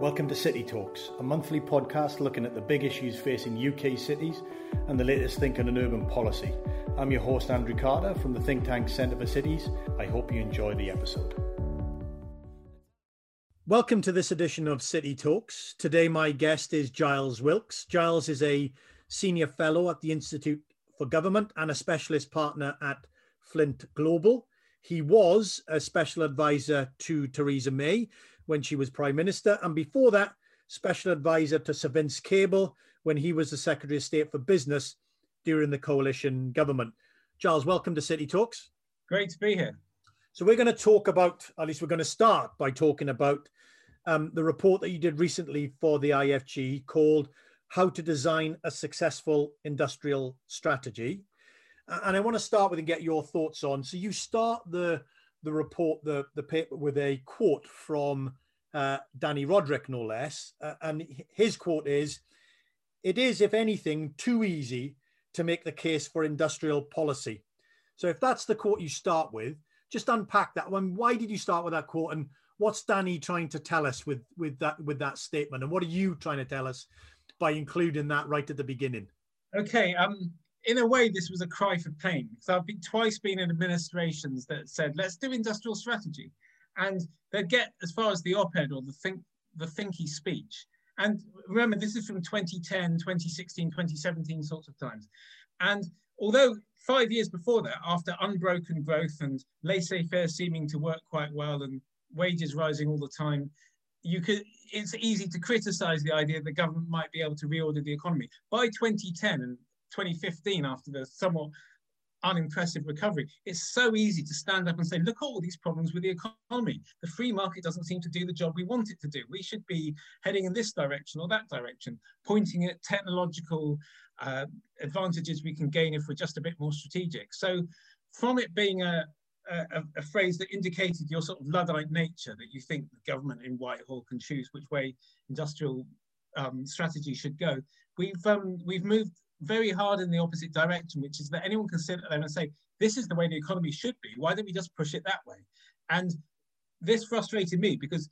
Welcome to City Talks, a monthly podcast looking at the big issues facing UK cities and the latest thinking on urban policy. I'm your host, Andrew Carter, from the think tank Centre for Cities. I hope you enjoy the episode. Welcome to this edition of City Talks. Today my guest is Giles Wilkes. Giles is a senior fellow at the Institute for Government and a specialist partner at Flint Global. He was a special advisor to Theresa May when she was Prime Minister, and before that, special advisor to Sir Vince Cable when he was the Secretary of State for Business during the coalition government. Giles, welcome to City Talks. Great to be here. So we're going to talk about, at least we're going to start by talking about the report that you did recently for the IFG called How to Design a Successful Industrial Strategy. And I want to start with and get your thoughts on. So you start the report, the paper, with a quote from Danny Roderick, no less. And his quote is, "It is, if anything, too easy to make the case for industrial policy." So if that's the quote you start with, just unpack that one. Why did you start with that quote? And what's Danny trying to tell us with that statement? And what are you trying to tell us by including that right at the beginning? Okay. In a way, this was a cry for pain, because I've twice been in administrations that said, let's do industrial strategy. And they'd get as far as the op-ed or the thinky speech. And remember, this is from 2010, 2016, 2017 sorts of times. And although 5 years before that, after unbroken growth and laissez-faire seeming to work quite well and wages rising all the time, it's easy to criticize the idea that the government might be able to reorder the economy. By 2010 and 2015, after the somewhat unimpressive recovery, it's so easy to stand up and say, look at all these problems with the economy. The free market doesn't seem to do the job we want it to do. We should be heading in this direction or that direction, pointing at technological advantages we can gain if we're just a bit more strategic. So from it being a phrase that indicated your sort of Luddite nature, that you think the government in Whitehall can choose which way industrial strategy should go, we've moved very hard in the opposite direction, which is that anyone can sit there and say, this is the way the economy should be. Why don't we just push it that way? And this frustrated me because,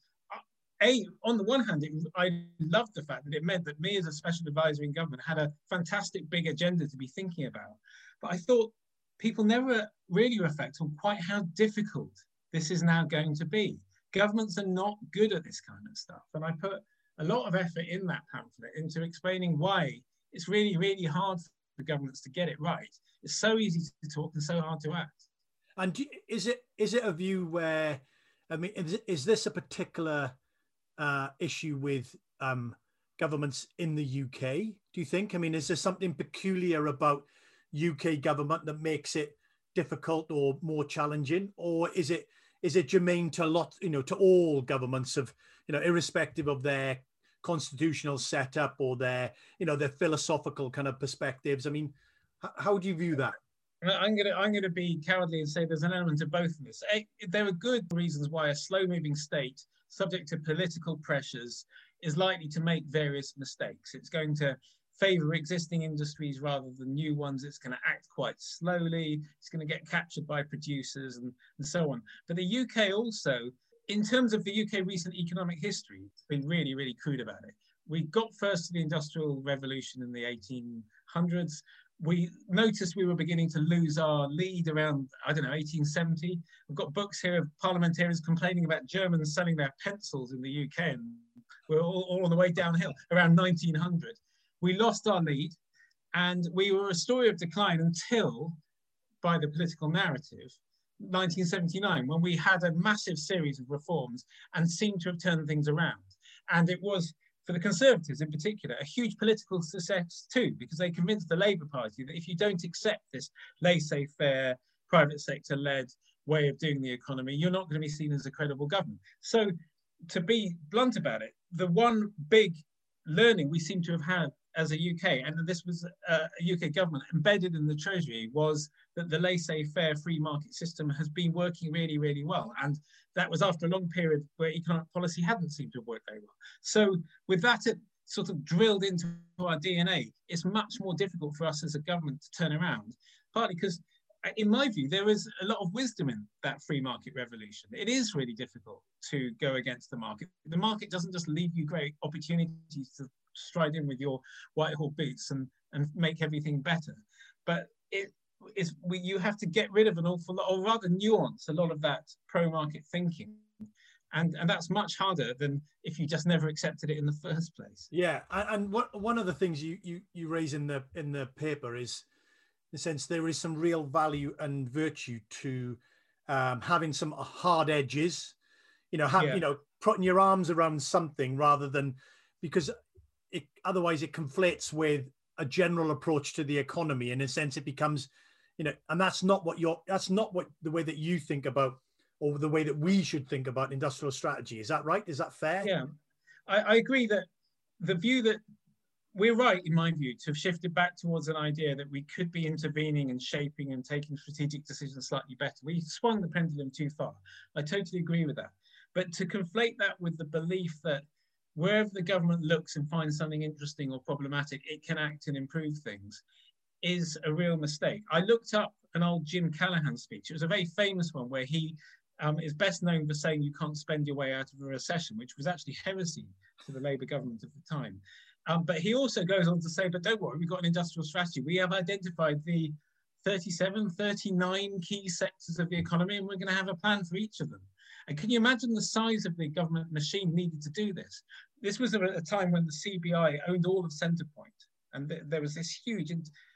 on the one hand, I loved the fact that it meant that me as a special advisor in government had a fantastic big agenda to be thinking about. But I thought people never really reflect on quite how difficult this is now going to be. Governments are not good at this kind of stuff. And I put a lot of effort in that pamphlet into explaining why it's really, really hard for governments to get it right. It's so easy to talk and so hard to act. And is it a view where, I mean, is this a particular issue with governments in the UK, do you think? I mean, is there something peculiar about UK government that makes it difficult or more challenging? Or is it germane to to all governments of, irrespective of their constitutional setup or their philosophical kind of perspectives? I mean, how do you view that? I'm gonna be cowardly and say there's an element of both of this. There are good reasons why a slow-moving state, subject to political pressures, is likely to make various mistakes. It's going to favour existing industries rather than new ones. It's going to act quite slowly. It's going to get captured by producers and so on. But the UK also, in terms of the UK recent economic history, it's been really, really crude about it. We got first to the Industrial Revolution in the 1800s. We noticed we were beginning to lose our lead around, 1870. We've got books here of parliamentarians complaining about Germans selling their pencils in the UK, and we're all on the way downhill around 1900. We lost our lead, and we were a story of decline until, by the political narrative, 1979, when we had a massive series of reforms and seemed to have turned things around. And it was, for the Conservatives in particular, a huge political success too, because they convinced the Labour Party that if you don't accept this laissez-faire, private sector-led way of doing the economy, you're not going to be seen as a credible government. So to be blunt about it, the one big learning we seem to have had as a UK, and this was a UK government embedded in the Treasury, was that the laissez-faire free market system has been working really, really well. And that was after a long period where economic policy hadn't seemed to have worked very well. So with that sort of drilled into our DNA, it's much more difficult for us as a government to turn around, partly because in my view, there is a lot of wisdom in that free market revolution. It is really difficult to go against the market. The market doesn't just leave you great opportunities to stride in with your Whitehall boots and make everything better. But you have to get rid of an awful lot, or rather nuance a lot of that pro-market thinking. And that's much harder than if you just never accepted it in the first place. Yeah, and one of the things you raise in the paper is, in a sense, there is some real value and virtue to having some hard edges, putting your arms around something rather than, because otherwise it conflates with a general approach to the economy. In a sense, it becomes, and that's not the way that you think about, or the way that we should think about industrial strategy. Is that right? Is that fair? Yeah, I agree that the view that we're right, in my view, to have shifted back towards an idea that we could be intervening and shaping and taking strategic decisions slightly better. We swung the pendulum too far. I totally agree with that. But to conflate that with the belief that wherever the government looks and finds something interesting or problematic, it can act and improve things, is a real mistake. I looked up an old Jim Callaghan speech. It was a very famous one where he is best known for saying you can't spend your way out of a recession, which was actually heresy to the Labour government of the time. But he also goes on to say, but don't worry, we've got an industrial strategy. We have identified the 37, 39 key sectors of the economy, and we're going to have a plan for each of them. And can you imagine the size of the government machine needed to do this? This was a time when the CBI owned all of Centrepoint, and there was this huge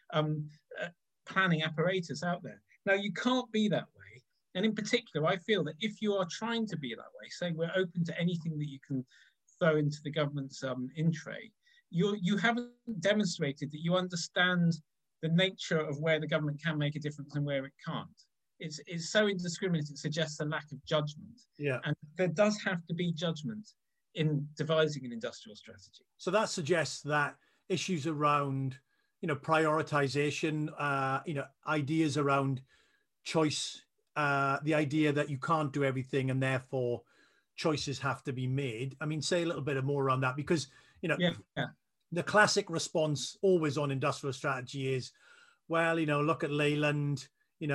planning apparatus out there. Now, you can't be that way. And in particular, I feel that if you are trying to be that way, saying we're open to anything that you can throw into the government's in-tray, you haven't demonstrated that you understand the nature of where the government can make a difference and where it can't. It's so indiscriminate, it suggests a lack of judgment. Yeah. And there does have to be judgment in devising an industrial strategy. So that suggests that issues around, prioritization, ideas around choice, the idea that you can't do everything and therefore choices have to be made. I mean, say a little bit more around that, because, the classic response always on industrial strategy is, well, look at Leyland,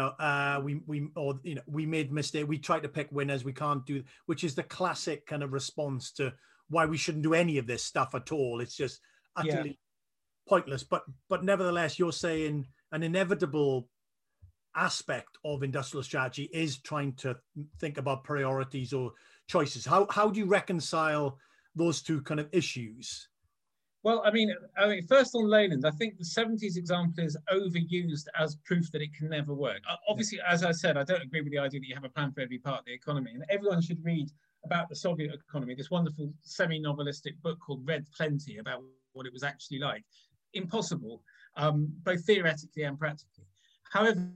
we made mistake. We tried to pick winners. We can't do, which is the classic kind of response to why we shouldn't do any of this stuff at all. It's just utterly pointless. But nevertheless, you're saying an inevitable aspect of industrial strategy is trying to think about priorities or choices. How do you reconcile those two kind of issues? Well, I mean, first on Leyland, I think the 70s example is overused as proof that it can never work. Obviously, as I said, I don't agree with the idea that you have a plan for every part of the economy. And everyone should read about the Soviet economy, this wonderful semi-novelistic book called Red Plenty, about what it was actually like. Impossible, both theoretically and practically. However,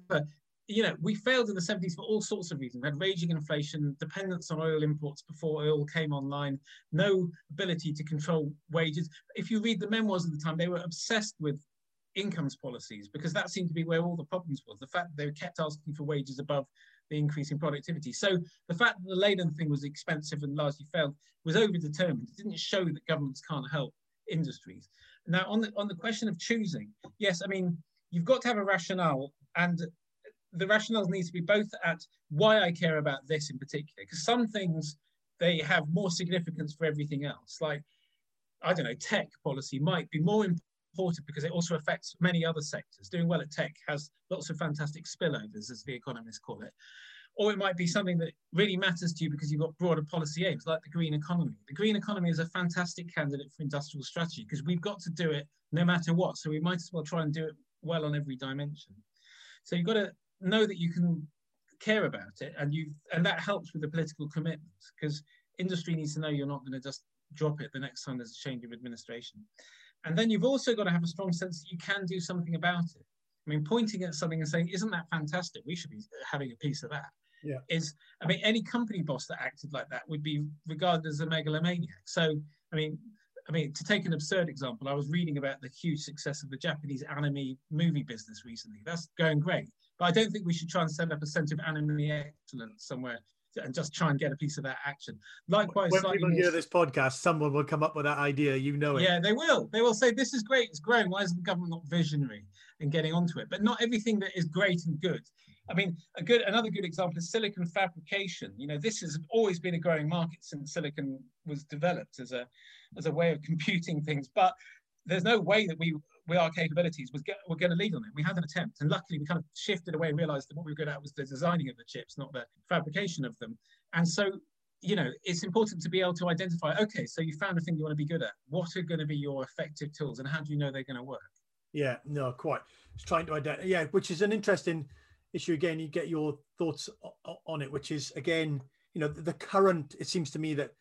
we failed in the 70s for all sorts of reasons. We had raging inflation, dependence on oil imports before oil came online, no ability to control wages. If you read the memoirs of the time, they were obsessed with incomes policies because that seemed to be where all the problems was. The fact that they kept asking for wages above the increase in productivity. So the fact that the Leyland thing was expensive and largely failed was overdetermined. It didn't show that governments can't help industries. Now, on the question of choosing, yes, I mean, you've got to have a rationale, and the rationale needs to be both at why I care about this in particular, because some things, they have more significance for everything else. Like, I don't know, tech policy might be more important because it also affects many other sectors. Doing well at tech has lots of fantastic spillovers, as the economists call it. Or it might be something that really matters to you because you've got broader policy aims, like the green economy. The green economy is a fantastic candidate for industrial strategy because we've got to do it no matter what. So we might as well try and do it well on every dimension. So you've got to know that you can care about it, and that helps with the political commitments, because industry needs to know you're not going to just drop it the next time there's a change of administration. And then you've also got to have a strong sense that you can do something about it. I mean, pointing at something and saying, isn't that fantastic? We should be having a piece of that. Yeah. I mean, any company boss that acted like that would be regarded as a megalomaniac. So, I mean, to take an absurd example, I was reading about the huge success of the Japanese anime movie business recently. That's going great. But I don't think we should try and set up a centre of anime excellence somewhere and just try and get a piece of that action. Likewise, when people hear this podcast, someone will come up with that idea. You know it. Yeah, they will. They will say, "This is great. It's growing. Why isn't the government not visionary and getting onto it?" But not everything that is great and good. I mean, another good example is silicon fabrication. You know, this has always been a growing market since silicon was developed as a way of computing things. But there's no way that with our capabilities we're going to lead on it. We had an attempt, and luckily we kind of shifted away and realized that what we were good at was the designing of the chips, not the fabrication of them. And so, you know, it's important to be able to identify, okay, so you found a thing you want to be good at. What are going to be your effective tools, and how do you know they're going to work? Yeah, no, quite. It's trying to identify, yeah, which is an interesting issue. Again, you get your thoughts on it, which is, again, you know, the current, it seems to me that,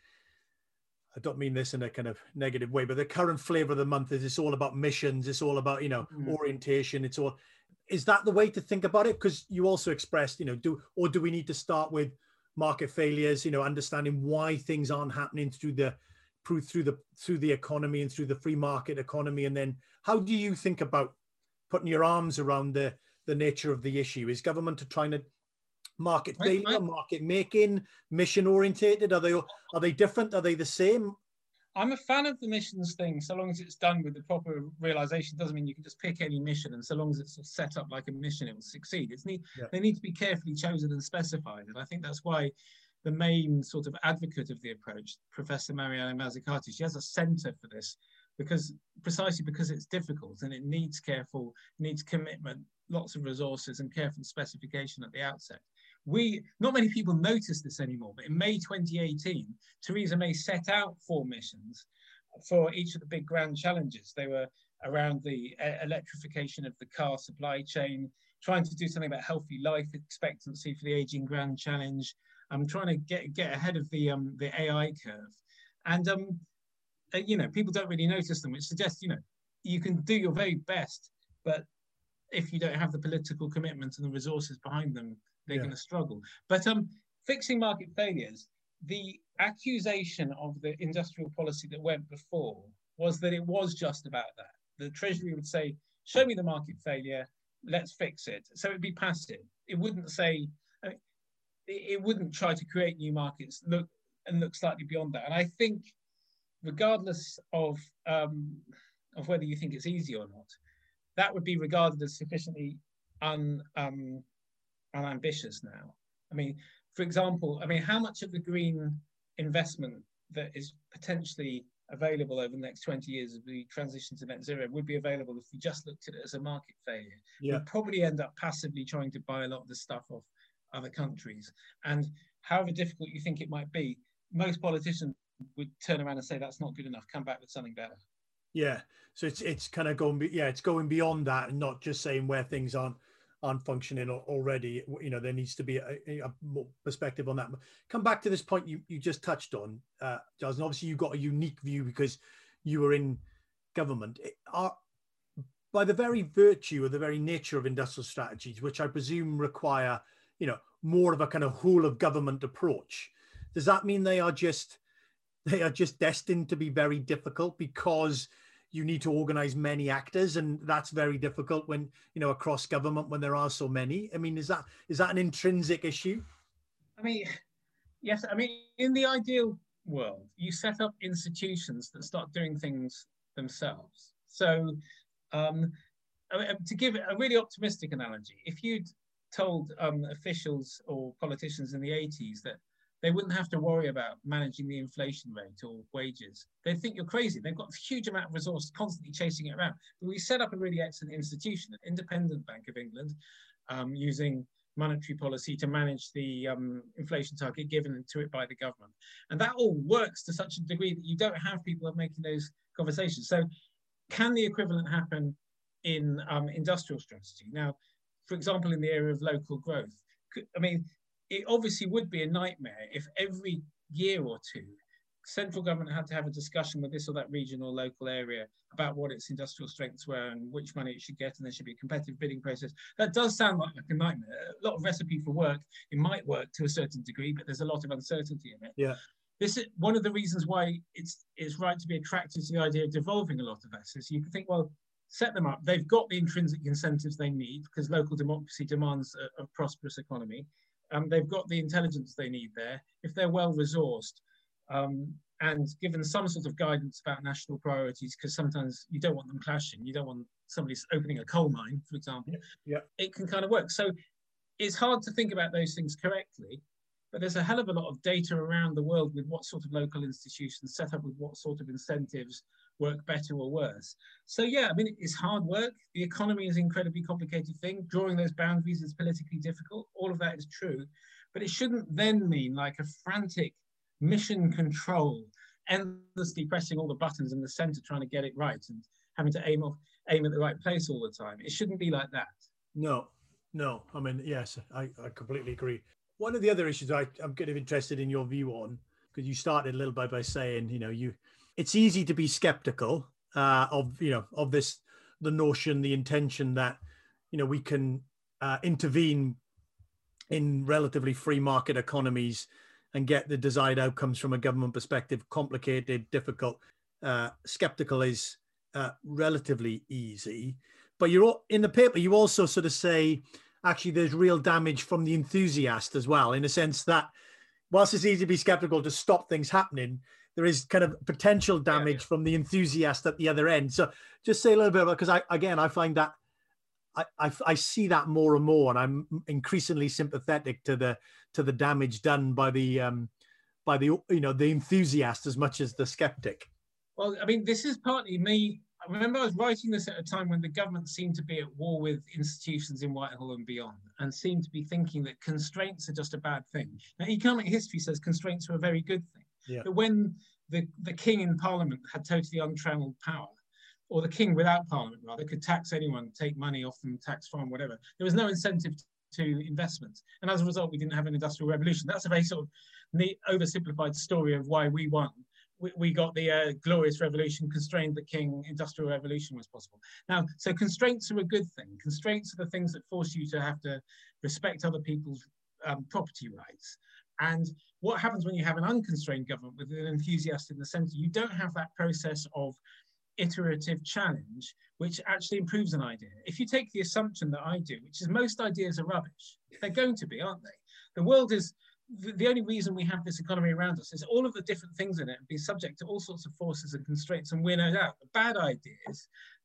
I don't mean this in a kind of negative way, but the current flavor of the month is it's all about missions. It's all about, you know, orientation. It's all, is that the way to think about it? Because you also expressed, you know, do we need to start with market failures, you know, understanding why things aren't happening through the economy and through the free market economy? And then how do you think about putting your arms around the nature of the issue? Is government trying to market failure, market making, mission orientated? Are they different? Are they the same? I'm a fan of the missions thing, so long as it's done with the proper realization. Doesn't mean you can just pick any mission, and so long as it's set up like a mission, it will succeed. They need to be carefully chosen and specified, and I think that's why the main sort of advocate of the approach, Professor Mariana Mazzucati, she has a center for this, precisely because it's difficult and it needs commitment, lots of resources and careful specification at the outset. Not many people notice this anymore, but in May 2018, Theresa May set out 4 missions for each of the big grand challenges. They were around the electrification of the car supply chain, trying to do something about healthy life expectancy for the aging grand challenge. I'm trying to get ahead of the AI curve. And, you know, people don't really notice them, which suggests, you know, you can do your very best, but if you don't have the political commitment and the resources behind them, they're going to struggle. But fixing market failures, the accusation of the industrial policy that went before was that it was just about that. The Treasury would say, show me the market failure, let's fix it. So it'd be passive. It wouldn't say, it wouldn't try to create new markets, look slightly beyond that. And I think regardless of whether you think it's easy or not, that would be regarded as sufficiently unambitious now. I mean, for example, how much of the green investment that is potentially available over the next 20 years of the transition to net zero would be available if we just looked at it as a market failure? Yeah. We'd probably end up passively trying to buy a lot of the stuff off other countries. And however difficult you think it might be, most politicians would turn around and say, that's not good enough, come back with something better. Yeah, so it's kind of it's going beyond that and not just saying where things aren't functioning already. You know, there needs to be a more perspective on that. Come back to this point you just touched on, Giles, and obviously you've got a unique view because you were in government. By the very virtue or the very nature of industrial strategies, which I presume require, you know, more of a kind of whole of government approach, does that mean they are just destined to be very difficult because you need to organize many actors, and that's very difficult when, you know, across government when there are so many? I mean, is that an intrinsic issue? I mean, yes. I mean, in the ideal world, you set up institutions that start doing things themselves. So, to give a really optimistic analogy, if you'd told officials or politicians in the 80s that they wouldn't have to worry about managing the inflation rate or wages, they'd think you're crazy. They've got a huge amount of resources constantly chasing it around. But we set up a really excellent institution, an independent Bank of England, using monetary policy to manage the inflation target given to it by the government. And that all works to such a degree that you don't have people making those conversations. So can the equivalent happen in industrial strategy? Now, for example, in the area of local growth, it obviously would be a nightmare if every year or two, central government had to have a discussion with this or that region or local area about what its industrial strengths were and which money it should get, and there should be a competitive bidding process. That does sound like a nightmare. A lot of recipe for work. It might work to a certain degree, but there's a lot of uncertainty in it. Yeah. This is one of the reasons why it's right to be attracted to the idea of devolving a lot of assets. You can think, well, set them up. They've got the intrinsic incentives they need because local democracy demands a prosperous economy. They've got the intelligence they need there. If they're well resourced and given some sort of guidance about national priorities, because sometimes you don't want them clashing. You don't want somebody opening a coal mine, for example. Yeah. It can kind of work. So it's hard to think about those things correctly, but there's a hell of a lot of data around the world with what sort of local institutions set up with what sort of incentives work better or worse. So yeah, I mean, it's hard work. The economy is an incredibly complicated thing. Drawing those boundaries is politically difficult. All of that is true, but it shouldn't then mean like a frantic mission control, endlessly pressing all the buttons in the center, trying to get it right and having to aim at the right place all the time. It shouldn't be like that. No. I mean, yes, I completely agree. One of the other issues I'm kind of interested in your view on, because you started a little bit by saying, it's easy to be skeptical of the notion, the intention that, we can intervene in relatively free market economies and get the desired outcomes from a government perspective. Complicated, difficult. Skeptical is relatively easy. But in the paper, you also sort of say, actually, there's real damage from the enthusiast as well, in a sense that whilst it's easy to be skeptical to stop things happening, there is kind of potential damage from the enthusiast at the other end. So just say a little bit about, because I find that I see that more and more, and I'm increasingly sympathetic to the damage done by the enthusiast as much as the skeptic. Well, I mean, this is partly me. I remember I was writing this at a time when the government seemed to be at war with institutions in Whitehall and beyond, and seemed to be thinking that constraints are just a bad thing. Now, economic history says constraints are a very good thing. Yeah. But when the king in Parliament had totally untrammeled power, or the king without Parliament rather, could tax anyone, take money off them, tax farm, whatever, there was no incentive to investment. And as a result, we didn't have an industrial revolution. That's a very sort of neat, oversimplified story of why we won. We got the glorious revolution, constrained the king, industrial revolution was possible. Now, so constraints are a good thing. Constraints are the things that force you to have to respect other people's property rights. And what happens when you have an unconstrained government with an enthusiast in the center? You don't have that process of iterative challenge, which actually improves an idea. If you take the assumption that I do, which is most ideas are rubbish, they're going to be, aren't they? The world is, the only reason we have this economy around us is all of the different things in it and be subject to all sorts of forces and constraints, and we're no doubt the bad ideas,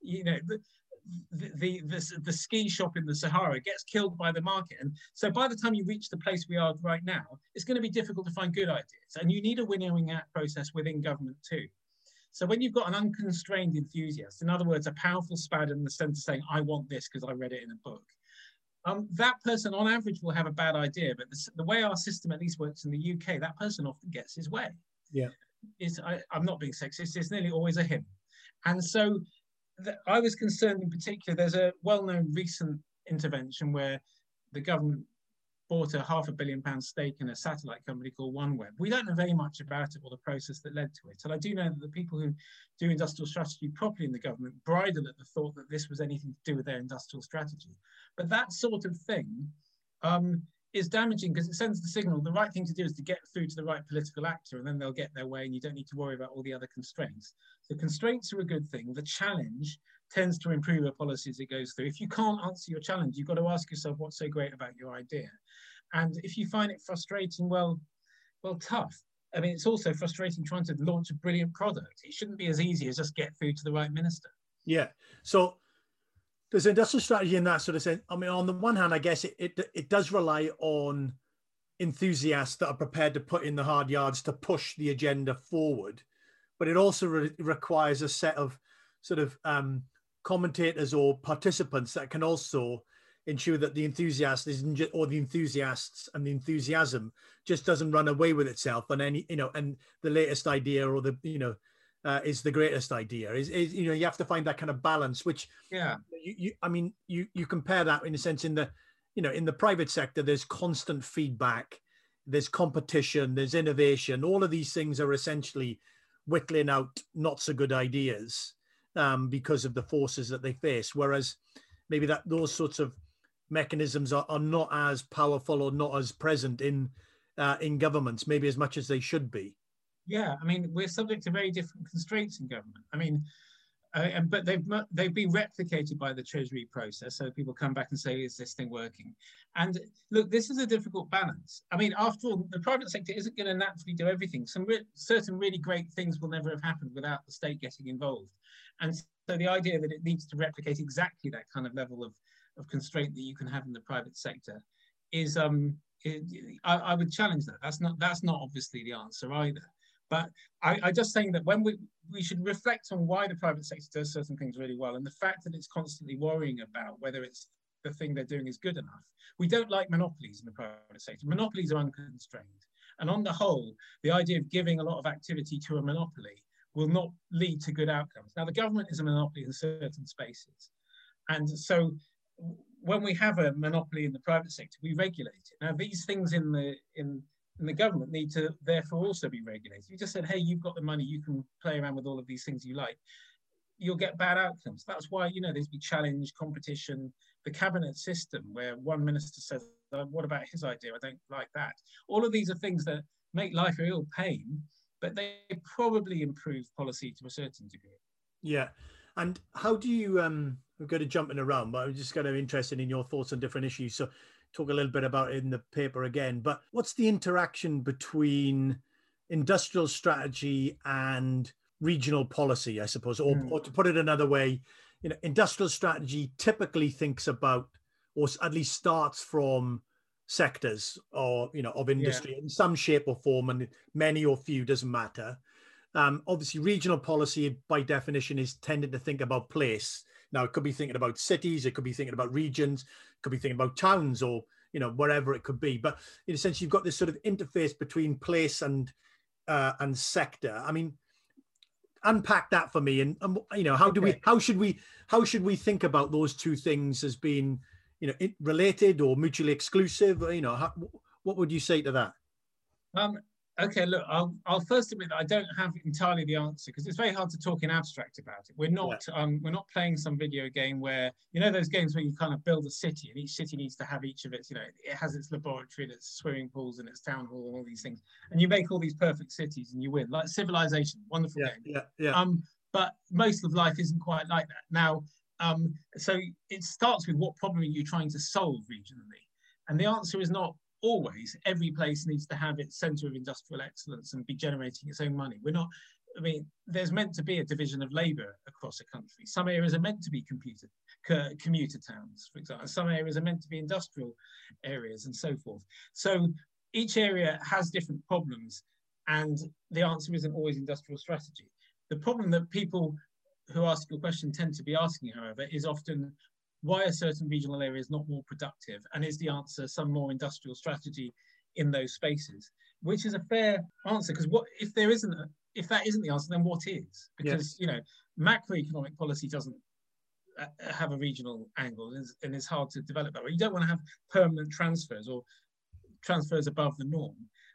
the ski shop in the Sahara gets killed by the market. And so by the time you reach the place we are right now, it's going to be difficult to find good ideas. And you need a winnowing out process within government too. So when you've got an unconstrained enthusiast, in other words, a powerful spad in the center saying, I want this because I read it in a book, that person on average will have a bad idea, but the way our system at least works in the UK, that person often gets his way. Yeah, I'm not being sexist, it's nearly always a him. And so I was concerned in particular, there's a well-known recent intervention where the government bought a £500 million stake in a satellite company called OneWeb. We don't know very much about it or the process that led to it. And I do know that the people who do industrial strategy properly in the government bridle at the thought that this was anything to do with their industrial strategy. But that sort of thing is damaging because it sends the signal the right thing to do is to get through to the right political actor, and then they'll get their way and you don't need to worry about all the other constraints. So constraints are a good thing. The challenge tends to improve a policy as it goes through. If you can't answer your challenge, you've got to ask yourself what's so great about your idea. And if you find it frustrating, well, tough. I mean, it's also frustrating trying to launch a brilliant product. It shouldn't be as easy as just get through to the right minister. Yeah. So there's industrial strategy in that sort of sense. I mean, on the one hand, I guess it does rely on enthusiasts that are prepared to put in the hard yards to push the agenda forward. But it also requires a set of sort of commentators or participants that can also ensure that the enthusiast isn't just, or the enthusiasts and the enthusiasm just doesn't run away with itself, and and the latest idea or the is the greatest idea. Is you have to find that kind of balance, which you compare that in a sense in the private sector. There's constant feedback, there's competition, there's innovation. All of these things are essentially whittling out not so good ideas because of the forces that they face. Whereas maybe those sorts of mechanisms are not as powerful or not as present in governments, maybe as much as they should be. Yeah, I mean, we're subject to very different constraints in government. I mean, But they've been replicated by the Treasury process. So people come back and say, is this thing working? And look, this is a difficult balance. I mean, after all, the private sector isn't going to naturally do everything. Certain really great things will never have happened without the state getting involved. And so the idea that it needs to replicate exactly that kind of level of constraint that you can have in the private sector is, I would challenge that. That's not obviously the answer either. But I just think that when we should reflect on why the private sector does certain things really well, and the fact that it's constantly worrying about whether it's the thing they're doing is good enough. We don't like monopolies in the private sector. Monopolies are unconstrained. And on the whole, the idea of giving a lot of activity to a monopoly will not lead to good outcomes. Now, the government is a monopoly in certain spaces. And so when we have a monopoly in the private sector, we regulate it. Now, these things in the government need to therefore also be regulated. You just said, hey, you've got the money, you can play around with all of these things you like. You'll get bad outcomes. That's why, there's be challenge, competition, the cabinet system where one minister says, what about his idea? I don't like that. All of these are things that make life a real pain, but they probably improve policy to a certain degree. Yeah. And how do you, we're going to jumping around, but I'm just kind of interested in your thoughts on different issues. So talk a little bit about it in the paper again, but what's the interaction between industrial strategy and regional policy, I suppose, or to put it another way, industrial strategy typically thinks about, or at least starts from sectors or, of industry in some shape or form, and many or few, doesn't matter. Obviously, regional policy by definition is tending to think about place. Now, it could be thinking about cities, it could be thinking about regions, it could be thinking about towns, or wherever it could be. But in a sense, you've got this sort of interface between place and sector. I mean, unpack that for me, and how should we think about those two things as being related or mutually exclusive? What would you say to that? Okay, look, I'll first admit that I don't have entirely the answer, because it's very hard to talk in abstract about it. We're not playing some video game where, those games where you kind of build a city and each city needs to have each of its, it has its laboratory and its swimming pools and its town hall and all these things. And you make all these perfect cities and you win, like Civilization, wonderful game. Yeah. But most of life isn't quite like that. Now, so it starts with what problem are you trying to solve regionally? And the answer is not always every place needs to have its center of industrial excellence and be generating its own money. There's meant to be a division of labor across a country. Some areas are meant to be commuter towns, for example. Some areas are meant to be industrial areas and so forth. So each area has different problems, and the answer isn't always industrial strategy. The problem that people who ask your question tend to be asking, however, is often, why are certain regional areas not more productive? And is the answer some more industrial strategy in those spaces? Which is a fair answer, because if that isn't the answer, then what is? Because macroeconomic policy doesn't have a regional angle, and it's hard to develop that way. You don't want to have permanent transfers or transfers above the norm.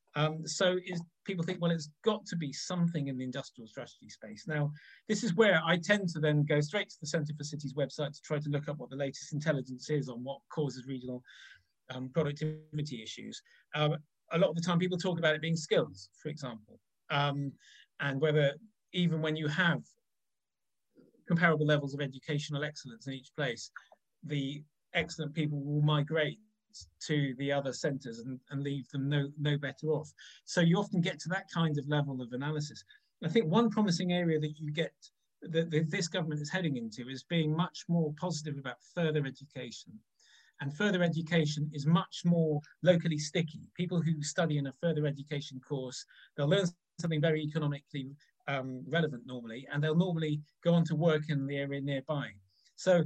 So people think, well, it's got to be something in the industrial strategy space. Now, this is where I tend to then go straight to the Centre for Cities website to try to look up what the latest intelligence is on what causes regional productivity issues. A lot of the time people talk about it being skills, for example, and whether even when you have comparable levels of educational excellence in each place, the excellent people will migrate to the other centres and leave them no better off. So you often get to that kind of level of analysis. I think one promising area that you get that this government is heading into is being much more positive about further education. And further education is much more locally sticky. People who study in a further education course, they'll learn something very economically relevant normally, and they'll normally go on to work in the area nearby. So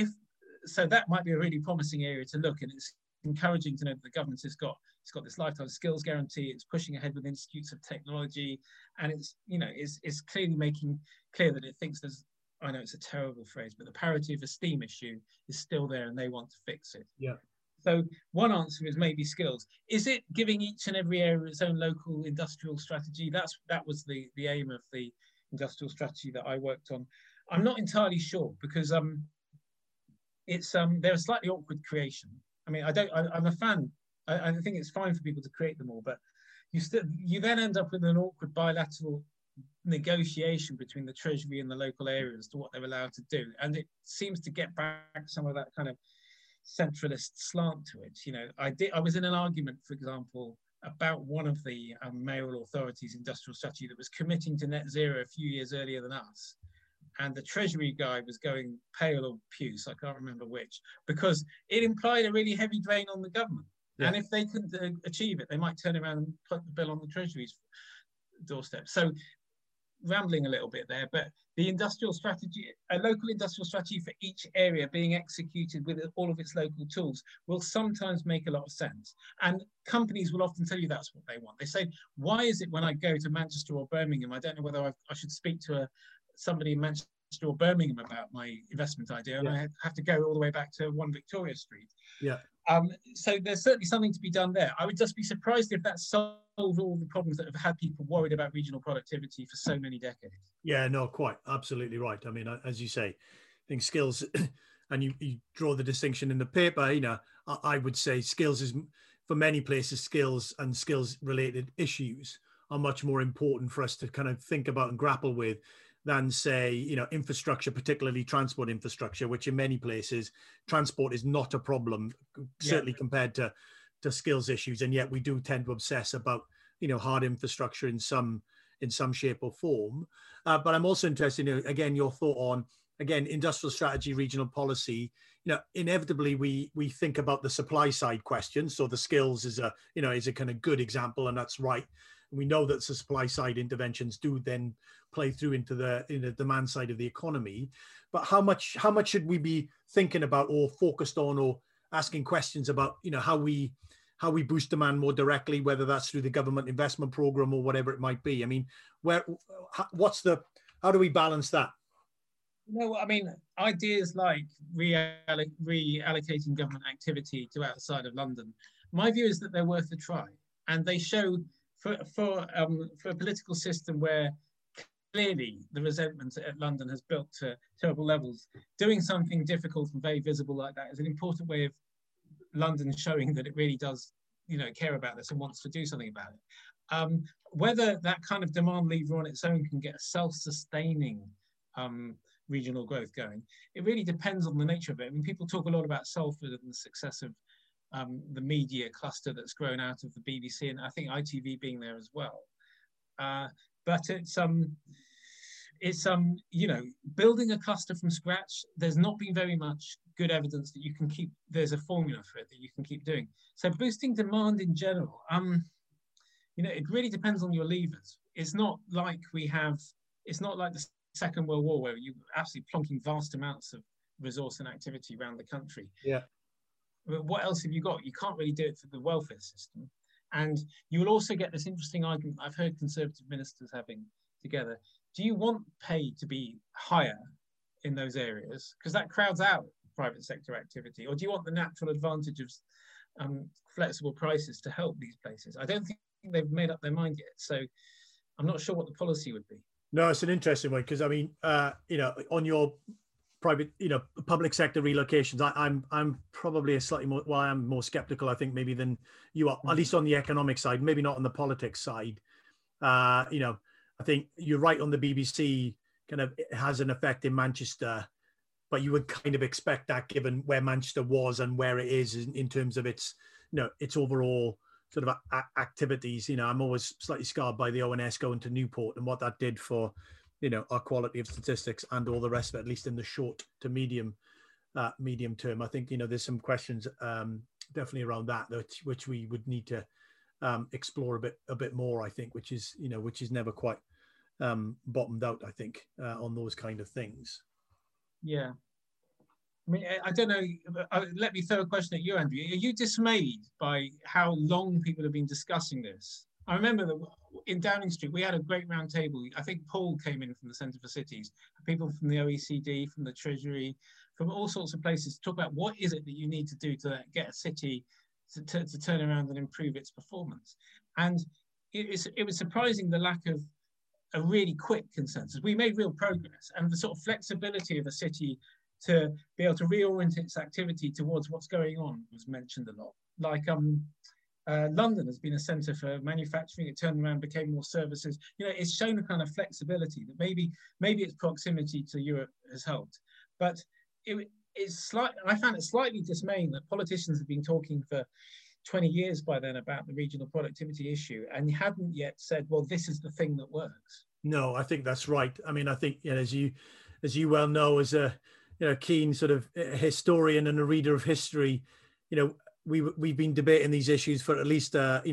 that might be a really promising area to look, and it's encouraging to know that the government has got this lifetime skills guarantee. It's pushing ahead with institutes of technology, and it's clearly making clear that it thinks there's, I know it's a terrible phrase, but the parity of esteem issue is still there, and they want to fix it. Yeah. So one answer is maybe skills. Is it giving each and every area its own local industrial strategy? That was the aim of the industrial strategy that I worked on. I'm not entirely sure, because they're a slightly awkward creation. I mean, I'm a fan. I think it's fine for people to create them all, but you then end up with an awkward bilateral negotiation between the Treasury and the local areas as to what they're allowed to do. And it seems to get back some of that kind of centralist slant to it. You know, I was in an argument, for example, about one of the mayoral authorities' industrial strategy that was committing to net zero a few years earlier than us. And the Treasury guy was going pale or puce, I can't remember which, because it implied a really heavy drain on the government. Yeah. And if they couldn't achieve it, they might turn around and put the bill on the Treasury's doorstep. So rambling a little bit there, but the industrial strategy, a local industrial strategy for each area being executed with all of its local tools will sometimes make a lot of sense. And companies will often tell you that's what they want. They say, why is it when I go to Manchester or Birmingham, I don't know whether I should speak to somebody in Manchester or Birmingham about my investment idea, and I have to go all the way back to 1 Victoria Street. Yeah. So there's certainly something to be done there. I would just be surprised if that solved all the problems that have had people worried about regional productivity for so many decades. Yeah, no, quite. Absolutely right. I mean, as you say, I think skills, and you draw the distinction in the paper, you know, I would say skills is, for many places, skills and skills related issues are much more important for us to kind of think about and grapple with than, say, you know, infrastructure, particularly transport infrastructure, which in many places transport is not a problem, certainly compared to skills issues. And yet we do tend to obsess about, you know, hard infrastructure in some shape or form. But I'm also interested in, again, your thought on, again, industrial strategy, regional policy. You know, inevitably we think about the supply side question. So the skills is a kind of good example, and that's right. We know that the supply side interventions do then play through into the demand side of the economy. But how much should we be thinking about or focused on or asking questions about, you know, how we boost demand more directly, whether that's through the government investment program or whatever it might be? I mean, how do we balance that? No, I mean, ideas like reallocating government activity to outside of London, my view is that they're worth a try, and they show for a political system where clearly the resentment at London has built to terrible levels, doing something difficult and very visible like that is an important way of London showing that it really does, you know, care about this and wants to do something about it. Whether that kind of demand lever on its own can get a self-sustaining regional growth going, it really depends on the nature of it. I mean, people talk a lot about Salford and the success of the media cluster that's grown out of the BBC, and I think ITV being there as well. But it's you know, building a cluster from scratch, there's not been very much good evidence that you can keep, there's a formula for it that you can keep doing. So boosting demand in general, you know, it really depends on your levers. It's not like it's not like the Second World War where you're absolutely plonking vast amounts of resource and activity around the country. Yeah. But what else have you got? You can't really do it for the welfare system. And you will also get this interesting argument I've heard Conservative ministers having together. Do you want pay to be higher in those areas? Because that crowds out private sector activity. Or do you want the natural advantage of flexible prices to help these places? I don't think they've made up their mind yet. So I'm not sure what the policy would be. No, it's an interesting one, because I mean, you know, on your private, you know, public sector relocations, I'm probably a slightly more, well, I'm more skeptical, I think, maybe than you are, at least on the economic side, maybe not on the politics side. You know, I think you're right on the BBC, kind of it has an effect in Manchester, but you would kind of expect that given where Manchester was and where it is in terms of its, you know, its overall sort of activities. You know, I'm always slightly scarred by the ONS going to Newport and what that did for, you know, our quality of statistics and all the rest of it, at least in the short to medium term. I think, you know, there's some questions definitely around that which we would need to explore a bit more, I think, which is never quite bottomed out, I think, on those kind of things. Yeah. I mean, I don't know, let me throw a question at you, Andrew. Are you dismayed by how long people have been discussing this? I remember that in Downing Street, we had a great round table. I think Paul came in from the Centre for Cities, people from the OECD, from the Treasury, from all sorts of places to talk about what is it that you need to do to get a city to turn around and improve its performance. And it was surprising the lack of a really quick consensus. We made real progress, and the sort of flexibility of a city to be able to reorient its activity towards what's going on was mentioned a lot. Like London has been a centre for manufacturing. It turned around, became more services. You know, it's shown a kind of flexibility that maybe its proximity to Europe has helped. But I found it slightly dismaying that politicians have been talking for 20 years by then about the regional productivity issue and hadn't yet said, well, this is the thing that works. No, I think that's right. I mean, I think, you know, as you well know, as a keen sort of historian and a reader of history, you know, we've been debating these issues for at least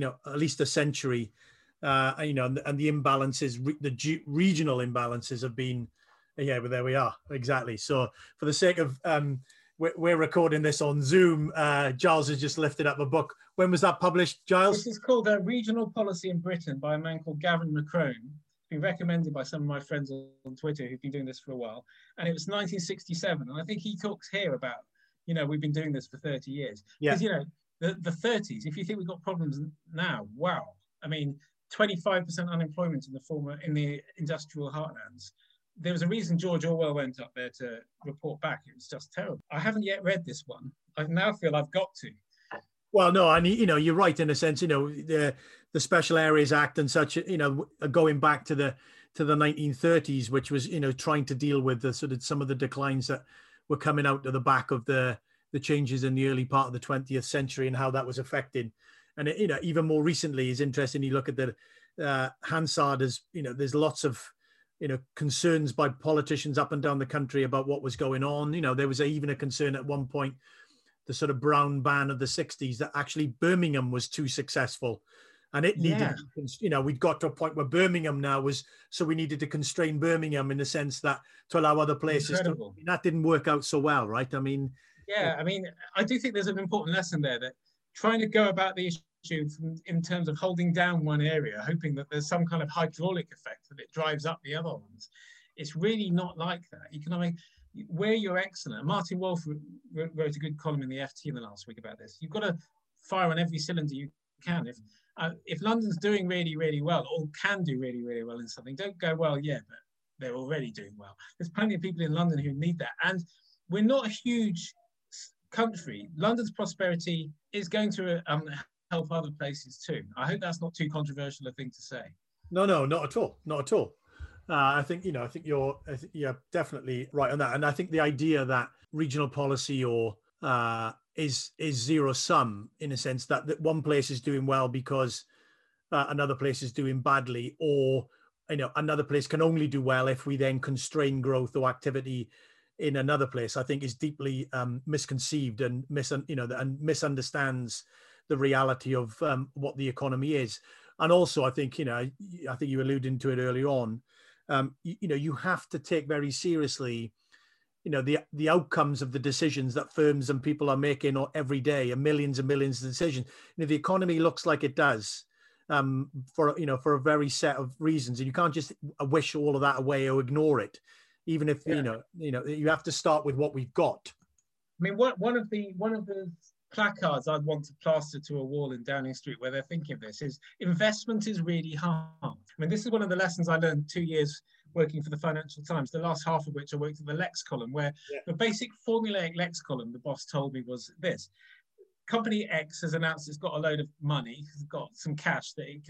a century, you know, and the imbalances, the regional imbalances have been, yeah, but there we are, exactly. So for the sake of we're recording this on Zoom. Giles has just lifted up a book. When was that published, Giles? This is called Regional Policy in Britain by a man called Gavin McCrone. It's been recommended by some of my friends on Twitter who've been doing this for a while. And it was 1967. And I think he talks here about, you know, we've been doing this for 30 years. Because, you know, the 30s, if you think we've got problems now, wow. I mean, 25% unemployment in the industrial heartlands. There was a reason George Orwell went up there to report back. It was just terrible. I haven't yet read this one. I now feel I've got to. Well, no, and you know, you're right in a sense. You know, the Special Areas Act and such. You know, going back to the 1930s, which was, you know, trying to deal with the sort of some of the declines that were coming out of the back of the changes in the early part of the 20th century and how that was affected. And you know, even more recently is interesting. You look at the Hansard as, you know, there's lots of, you know, concerns by politicians up and down the country about what was going on. You know, there was even a concern at one point, the sort of brown ban of the 60s, that actually Birmingham was too successful and it needed, you know, we'd got to a point where Birmingham now was, so we needed to constrain Birmingham in the sense that to allow other places to, that didn't work out so well, right? I mean, yeah, I mean, I do think there's an important lesson there that trying to go about the issue in terms of holding down one area, hoping that there's some kind of hydraulic effect that it drives up the other ones. It's really not like that. Economic, where you're excellent. Martin Wolf wrote a good column in the FT in the last week about this. You've got to fire on every cylinder you can. If London's doing really, really well, or can do really, really well in something, don't go, well, yeah, but they're already doing well. There's plenty of people in London who need that. And we're not a huge country. London's prosperity is going to help other places too. I hope that's not too controversial a thing to say. No, not at all. Not at all. I think you're definitely right on that. And I think the idea that regional policy is zero sum in a sense that one place is doing well because another place is doing badly, or, you know, another place can only do well if we then constrain growth or activity in another place, I think is deeply misconceived and misunderstands the reality of what the economy is. And also, I think, you know, I think you alluded to it earlier on, you know, you have to take very seriously, you know, the outcomes of the decisions that firms and people are making every day, and millions of decisions. You know, the economy looks like it does for a very set of reasons, and you can't just wish all of that away or ignore it, even if you know you have to start with what we've got. I mean, one of the placards I'd want to plaster to a wall in Downing Street where they're thinking of this is investment is really hard. I mean, this is one of the lessons I learned 2 years working for the Financial Times, the last half of which I worked at the Lex column, where the basic formulaic Lex column, the boss told me, was this. Company X has announced it's got a load of money, it's got some cash that it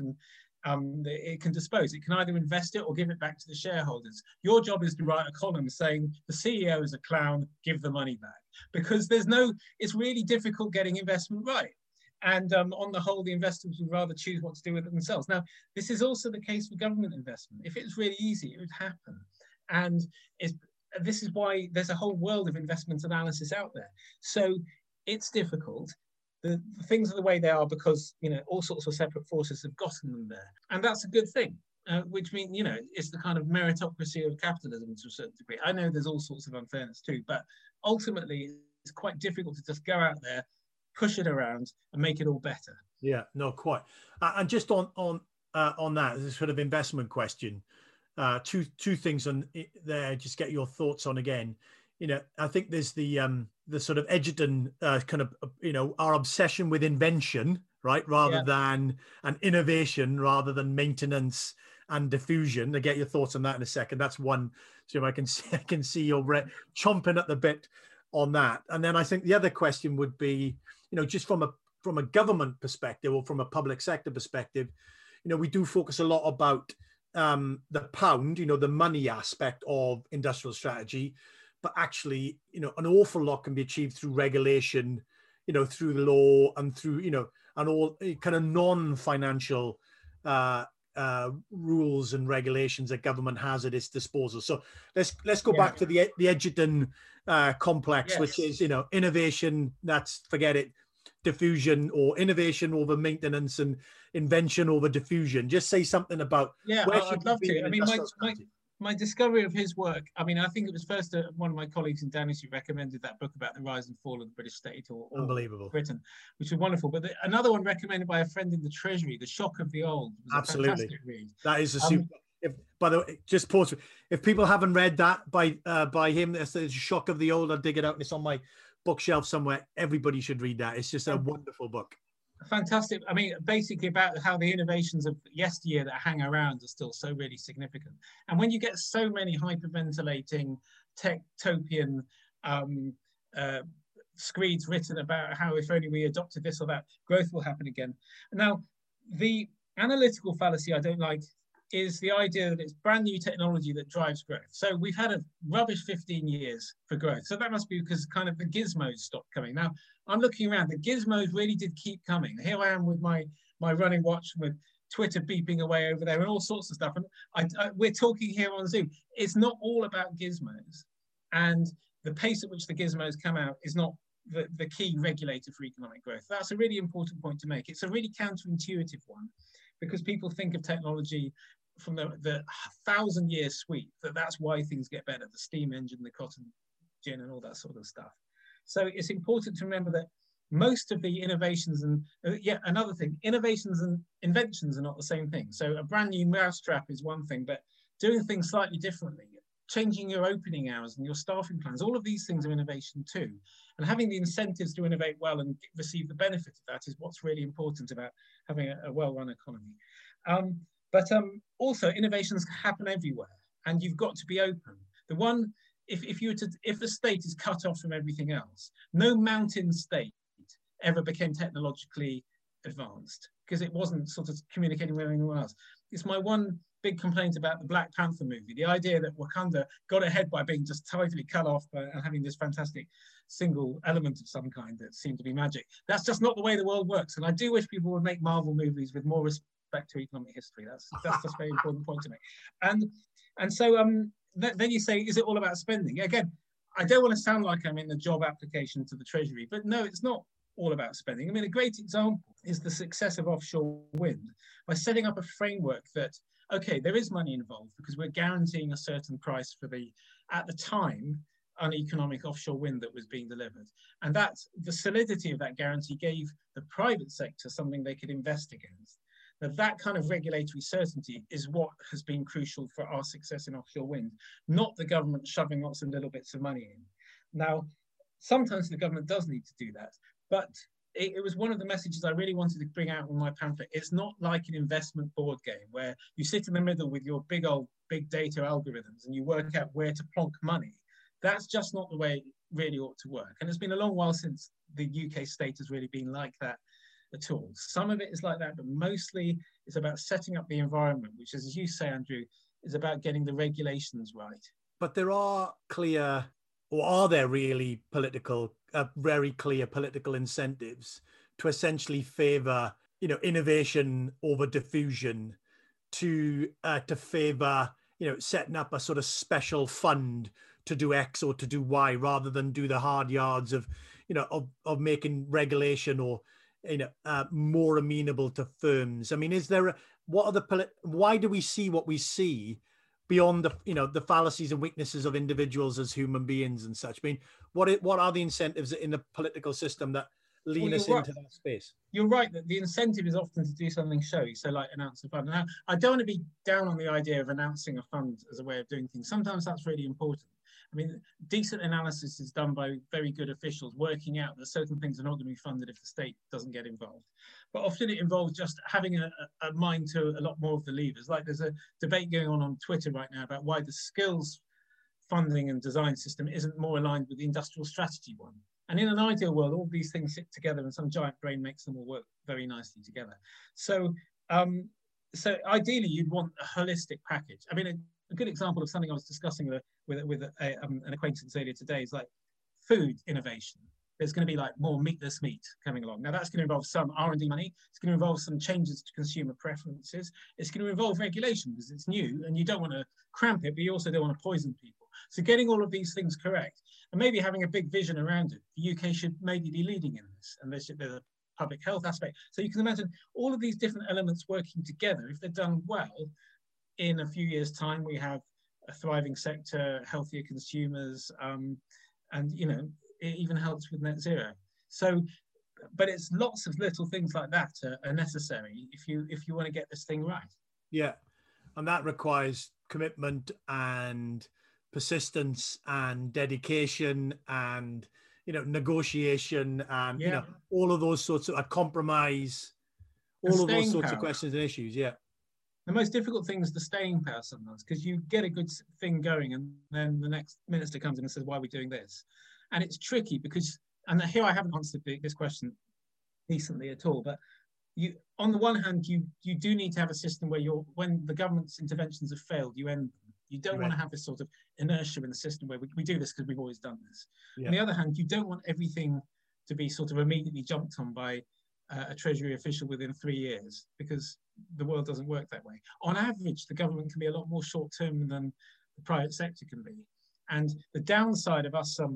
can dispose. It can either invest it or give it back to the shareholders. Your job is to write a column saying the CEO is a clown, give the money back. Because it's really difficult getting investment right. And on the whole, the investors would rather choose what to do with it themselves. Now, this is also the case for government investment. If it was really easy, it would happen. And this is why there's a whole world of investment analysis out there. So it's difficult. The things are the way they are because, you know, all sorts of separate forces have gotten them there. And that's a good thing, which means, you know, it's the kind of meritocracy of capitalism to a certain degree. I know there's all sorts of unfairness too, but ultimately it's quite difficult to just go out there, push it around and make it all better. Yeah, no, quite. And just on that, this sort of investment question, two things on there, just get your thoughts on again. You know, I think there's the sort of Edgerton kind of, you know, our obsession with invention, right, rather than an innovation, rather than maintenance and diffusion. I get your thoughts on that in a second. That's one. So I can see you're chomping at the bit on that. And then I think the other question would be, you know, just from from a government perspective or from a public sector perspective, we do focus a lot about the pound, the money aspect of industrial strategy, but actually, an awful lot can be achieved through regulation, through the law and through, and all kind of non-financial rules and regulations that government has at its disposal. So let's go back to the Egerton complex, which is, innovation, that's, forget it, diffusion, or innovation over maintenance and invention over diffusion. Just say something about I'd love to. I mean, my discovery of his work, I mean, I think it was first one of my colleagues in Danish who recommended that book about the rise and fall of the British state or Unbelievable. Britain, which was wonderful. But another one recommended by a friend in the Treasury, The Shock of the Old, was absolutely a fantastic read. That is a super. By the way, just pause. If people haven't read that by him, it's The Shock of the Old. I'll dig it out and it's on my bookshelf somewhere. Everybody should read that. It's just a wonderful book. Fantastic. I mean, basically about how the innovations of yesteryear that hang around are still so really significant. And when you get so many hyperventilating, techtopian screeds written about how if only we adopted this or that, growth will happen again. Now, the analytical fallacy I don't like is the idea that it's brand new technology that drives growth. So we've had a rubbish 15 years for growth. So that must be because kind of the gizmos stopped coming. Now, I'm looking around, the gizmos really did keep coming. Here I am with my running watch with Twitter beeping away over there and all sorts of stuff. And we're talking here on Zoom. It's not all about gizmos. And the pace at which the gizmos come out is not the key regulator for economic growth. That's a really important point to make. It's a really counterintuitive one, because people think of technology from the 1,000-year sweep, that's why things get better, the steam engine, the cotton gin and all that sort of stuff. So it's important to remember that most of the innovations and another thing, innovations and inventions are not the same thing. So a brand new mousetrap is one thing, but doing things slightly differently, changing your opening hours and your staffing plans, all of these things are innovation too. And having the incentives to innovate well and receive the benefit of that is what's really important about having a well-run economy. But also innovations happen everywhere, and you've got to be open. The one, if the state is cut off from everything else, no mountain state ever became technologically advanced because it wasn't sort of communicating with anyone else. It's my one big complaint about the Black Panther movie, the idea that Wakanda got ahead by being just totally cut off and having this fantastic single element of some kind that seemed to be magic. That's just not the way the world works. And I do wish people would make Marvel movies with more respect to economic history. That's just a very important point to make. And so then you say, is it all about spending? Again, I don't want to sound like I'm in the job application to the Treasury, but no, it's not all about spending. I mean, a great example is the success of offshore wind by setting up a framework that, okay, there is money involved because we're guaranteeing a certain price for the, at the time, uneconomic offshore wind that was being delivered. And that's the solidity of that guarantee gave the private sector something they could invest against. Now, that kind of regulatory certainty is what has been crucial for our success in offshore wind, not the government shoving lots of little bits of money in. Now, sometimes the government does need to do that, but it was one of the messages I really wanted to bring out in my pamphlet. It's not like an investment board game where you sit in the middle with your big old big data algorithms and you work out where to plonk money. That's just not the way it really ought to work. And it's been a long while since the UK state has really been like that at all. Some of it is like that, but mostly it's about setting up the environment, which, as you say, Andrew, is about getting the regulations right. But there are clear, or are there really very clear political incentives to essentially favour, innovation over diffusion, to favour, setting up a sort of special fund to do X or to do Y, rather than do the hard yards of, of making regulation or more amenable to firms. I mean, is there why do we see what we see beyond the the fallacies and weaknesses of individuals as human beings and such? I mean, what are the incentives in the political system that lean us into that space? You're right that the incentive is often to do something showy, so like announce a fund. Now, I don't want to be down on the idea of announcing a fund as a way of doing things. Sometimes that's really important. I mean, decent analysis is done by very good officials working out that certain things are not going to be funded if the state doesn't get involved. But often it involves just having a mind to a lot more of the levers. Like there's a debate going on Twitter right now about why the skills funding and design system isn't more aligned with the industrial strategy one. And in an ideal world, all these things sit together and some giant brain makes them all work very nicely together. So, so ideally, you'd want a holistic package. I mean, a good example of something I was discussing with an acquaintance earlier today is like food innovation. There's going to be like more meatless meat coming along. Now that's going to involve some R&D money. It's going to involve some changes to consumer preferences. It's going to involve regulation because it's new and you don't want to cramp it, but you also don't want to poison people. So getting all of these things correct and maybe having a big vision around it. The UK should maybe be leading in this, and there's a public health aspect. So you can imagine all of these different elements working together. If they're done well, in a few years' time, we have a thriving sector, healthier consumers, and you know, it even helps with net zero. So, but it's lots of little things like that are necessary if you want to get this thing right. Yeah, and that requires commitment and persistence and dedication and, you know, negotiation and, you know, all of those sorts of compromise, all of those sorts of questions and issues. Yeah. The most difficult thing is the staying power sometimes, because you get a good thing going and then the next minister comes in and says, why are we doing this? And it's tricky because, and here I haven't answered this question decently at all, but you, on the one hand, you do need to have a system where when the government's interventions have failed, you end them. You don't want to have this sort of inertia in the system where we do this because we've always done this. Yeah. On the other hand, you don't want everything to be sort of immediately jumped on by a Treasury official within 3 years, because the world doesn't work that way. On average, the government can be a lot more short-term than the private sector can be. And the downside of us,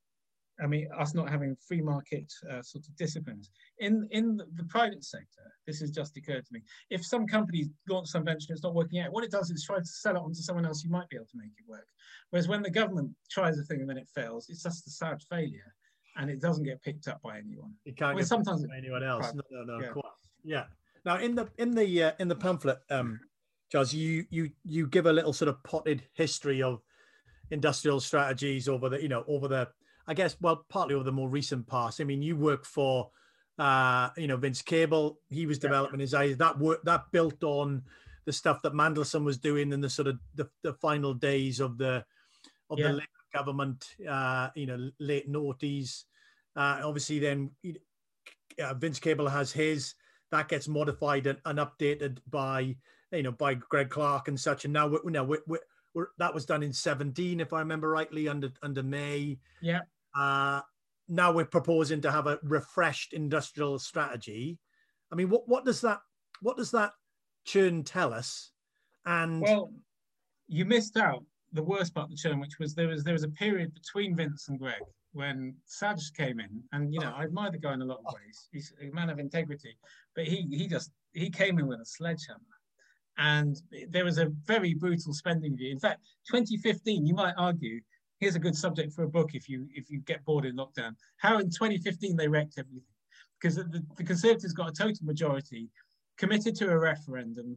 us not having free market sort of disciplines in the private sector, this has just occurred to me. If some company launch some venture and it's not working out, what it does is try to sell it onto someone else who might be able to make it work. Whereas when the government tries a thing and then it fails, it's just a sad failure, and it doesn't get picked up by anyone. It can't get sometimes by anyone else. No. Yeah. Quite. Yeah. Now in the pamphlet, Charles, you give a little sort of potted history of industrial strategies over the I guess, well, partly over the more recent past. I mean, you work for, Vince Cable. He was developing his ideas. That built on the stuff that Mandelson was doing in the sort of the final days of the Labour government, late noughties. Obviously, then Vince Cable has his. That gets modified and updated by Greg Clark and such. And now that was done in 2017, if I remember rightly, under May. Yeah. Now we're proposing to have a refreshed industrial strategy. I mean, what does that churn tell us? And well, you missed out the worst part of the churn, which was there was a period between Vince and Greg when Saj came in, and I admire the guy in a lot of ways. He's a man of integrity, but he came in with a sledgehammer. And there was a very brutal spending review. In fact, 2015, you might argue, here's a good subject for a book if you get bored in lockdown, how in 2015 they wrecked everything. Because the Conservatives got a total majority, committed to a referendum,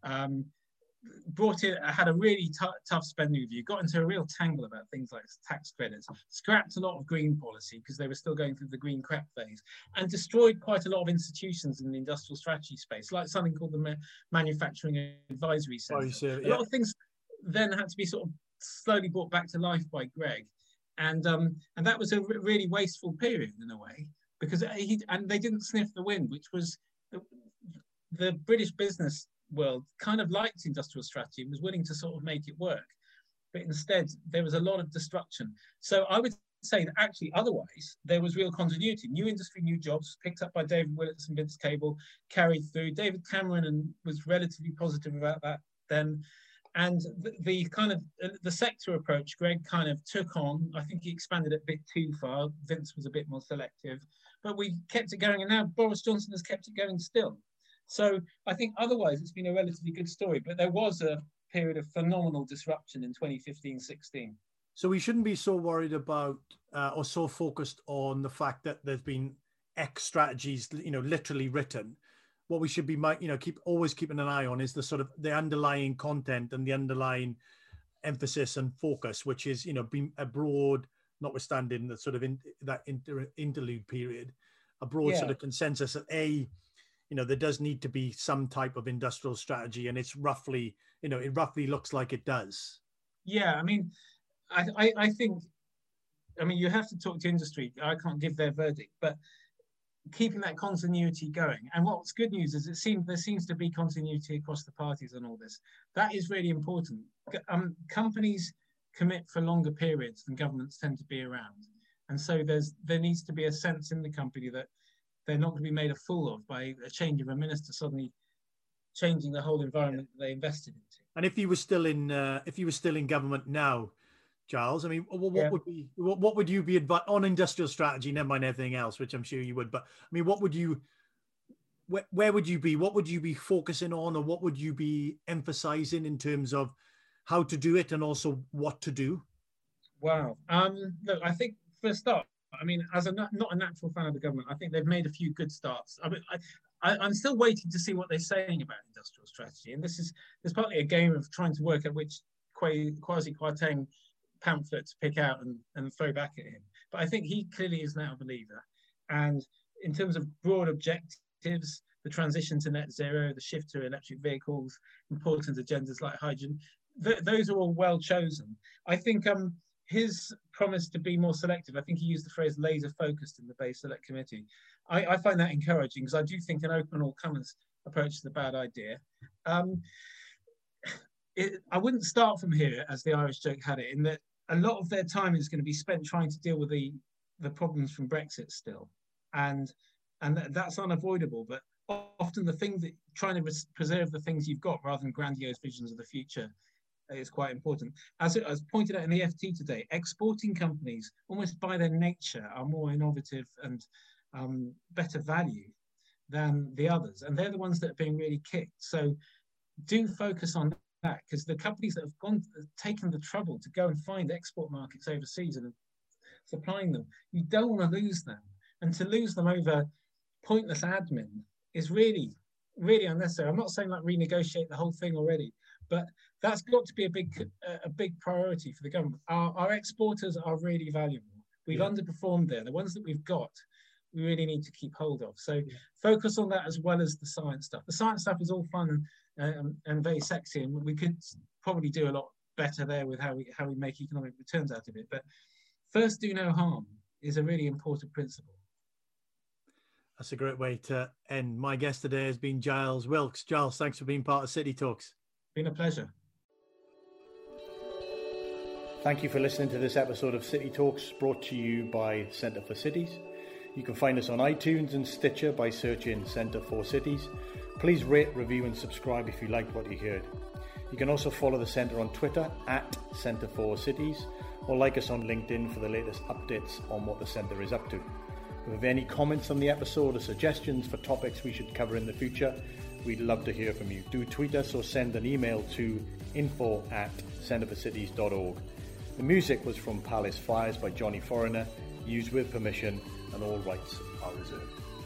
had a really tough spending review, got into a real tangle about things like tax credits, scrapped a lot of green policy because they were still going through the green crap phase, and destroyed quite a lot of institutions in the industrial strategy space, like something called the Manufacturing Advisory Centre. A lot of things then had to be sort of slowly brought back to life by Greg, and that was a really wasteful period in a way, because they didn't sniff the wind, which was the British business world kind of liked industrial strategy and was willing to sort of make it work, but instead there was a lot of destruction. So I would say that actually otherwise there was real continuity, new industry, new jobs, picked up by David Willetts and Vince Cable, carried through. David Cameron was relatively positive about that then, and the kind of the sector approach Greg kind of took on. I think he expanded it a bit too far. Vince was a bit more selective, but we kept it going, and now Boris Johnson has kept it going still. So I think otherwise it's been a relatively good story, but there was a period of phenomenal disruption in 2015-16. So we shouldn't be so worried about or so focused on the fact that there's been X strategies, literally written. What we should be, always keeping an eye on is the sort of the underlying content and the underlying emphasis and focus, which is, being a broad, notwithstanding the sort of that interlude period, a broad sort of consensus that there does need to be some type of industrial strategy, and it's roughly, it roughly looks like it does. Yeah, I mean, I think I mean, you have to talk to industry. I can't give their verdict, but keeping that continuity going. And what's good news is there seems to be continuity across the parties on all this. That is really important. Companies commit for longer periods than governments tend to be around. And so there needs to be a sense in the company that they're not going to be made a fool of by a change of a minister suddenly changing the whole environment that they invested into. And if you were still in government now, Giles, I mean, what would you be on industrial strategy? Never mind everything else, which I'm sure you would. But I mean, where would you be? What would you be focusing on, or what would you be emphasizing in terms of how to do it and also what to do? Wow. Look, I think for a start, I mean, as not a natural fan of the government, I think they've made a few good starts. I mean, I'm still waiting to see what they're saying about industrial strategy, and there's partly a game of trying to work out which Kwasi Kwarteng pamphlet to pick out and throw back at him. But I think he clearly is now a believer. And in terms of broad objectives, the transition to net zero, the shift to electric vehicles, important agendas like hydrogen, those are all well chosen. I think his promise to be more selective, I think he used the phrase laser focused in the Bay Select Committee. I find that encouraging, because I do think an open all comers approach is a bad idea. I wouldn't start from here, as the Irish joke had it, in that a lot of their time is going to be spent trying to deal with the problems from Brexit still. And that's unavoidable, but often the thing that trying to preserve the things you've got rather than grandiose visions of the future is quite important. As pointed out in the FT today, exporting companies, almost by their nature, are more innovative and better value than the others. And they're the ones that are being really kicked. So do focus on that, because the companies that have taken the trouble to go and find export markets overseas and supplying them, you don't want to lose them. And to lose them over pointless admin is really, really unnecessary. I'm not saying like renegotiate the whole thing already, but that's got to be a big priority for the government. Our exporters are really valuable. We've underperformed there. The ones that we've got, we really need to keep hold of. So focus on that as well as the science stuff. The science stuff is all fun and very sexy, and we could probably do a lot better there with how we make economic returns out of it. But first, do no harm is a really important principle. That's a great way to end. My guest today has been Giles Wilkes. Giles, thanks for being part of City Talks. Been a pleasure. Thank you for listening to this episode of City Talks, brought to you by Centre for Cities. You can find us on iTunes and Stitcher by searching Centre for Cities. Please rate, review and subscribe if you liked what you heard. You can also follow the Centre on Twitter @ Centre for Cities, or like us on LinkedIn for the latest updates on what the Centre is up to. If you have any comments on the episode or suggestions for topics we should cover in the future, we'd love to hear from you. Do tweet us or send an email to info@centreforcities.org. The music was from Palace Fires by Johnny Foreigner, used with permission, and all rights are reserved.